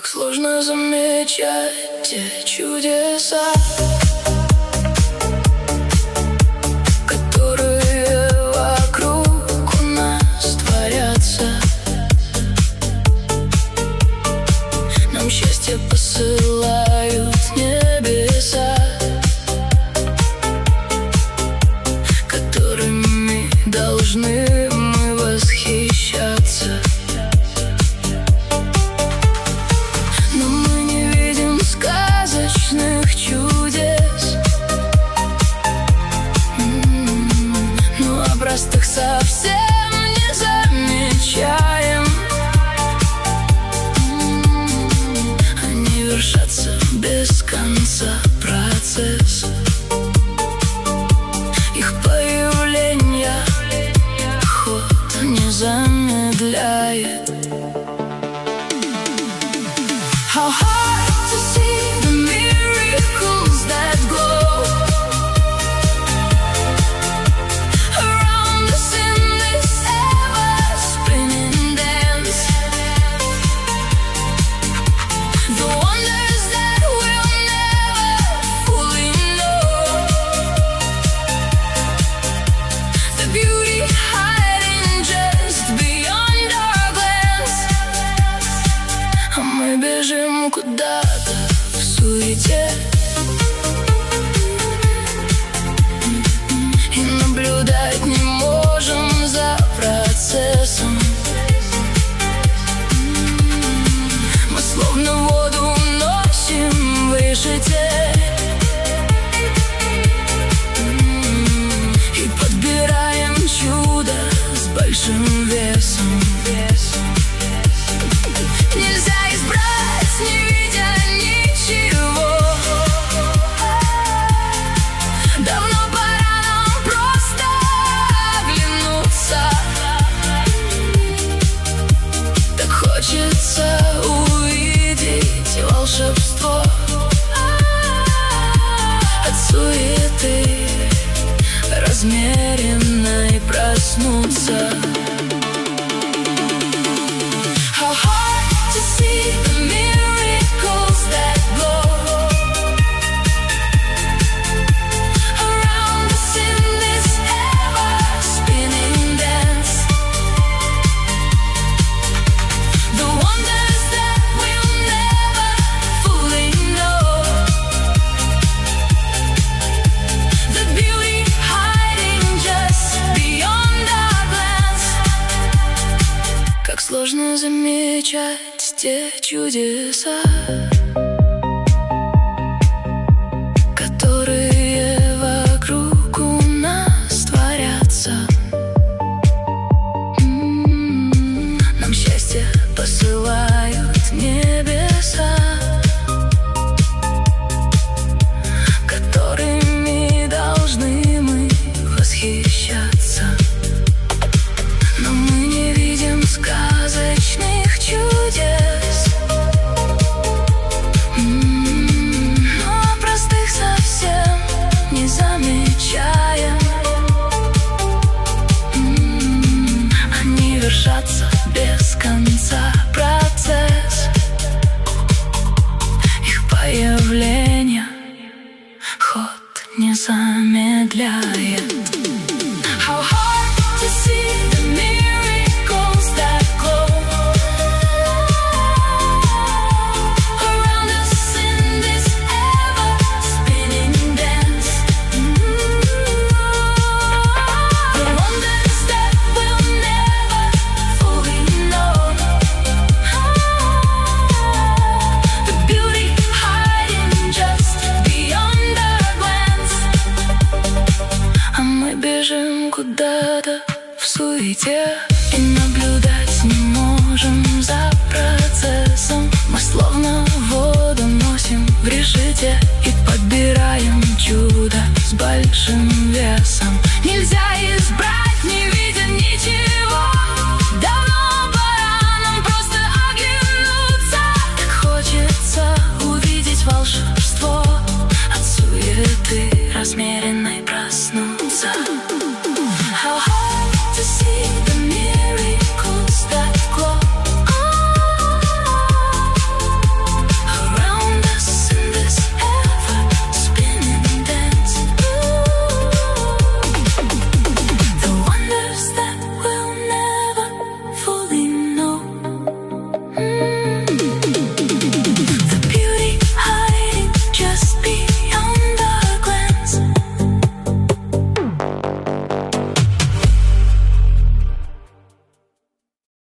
Как сложно замечать те чудеса, которые вокруг у нас творятся. Нам счастье посылают небеса, которыми должны мы восхищаться. Но мы не видим сказочных чудес, ну а простых совсем не замечаем. Они вершатся без конца, процесс их появления ход не замедляет. How hard to see the miracles that glow around us in this ever-spinning dance. The wonders that we'll never fully know, the beauty hiding just beyond our glance. А мы бежим куда-то в суете и наблюдать не можем за процессом. Мы словно воду уносим выше и подбираем чудо с большим весом. Нельзя избрать, не видя ничего. Давно пора нам просто оглянуться. Так хочется увидеть волшебство от суеты размеренно и проснуться. How hard to see the miracles that glow around us in this ever-spinning dance. The wonders that we'll never fully know, the beauty hiding just beyond our glance. Как сложно замечать те чудеса, которые вокруг у нас творятся. Нам счастье посылают небеса, которыми должны мы восхищаться. Но мы не видим сказочных чудес, но простых совсем не замечаем. Они вершатся без конца, процесс их появления ход не замедляет. How hard to see the miracles that glow around us in this ever-spinning dance. The wonders that we'll never fully know, the beauty hiding just beyond our glance. А мы бежим куда-то в суете.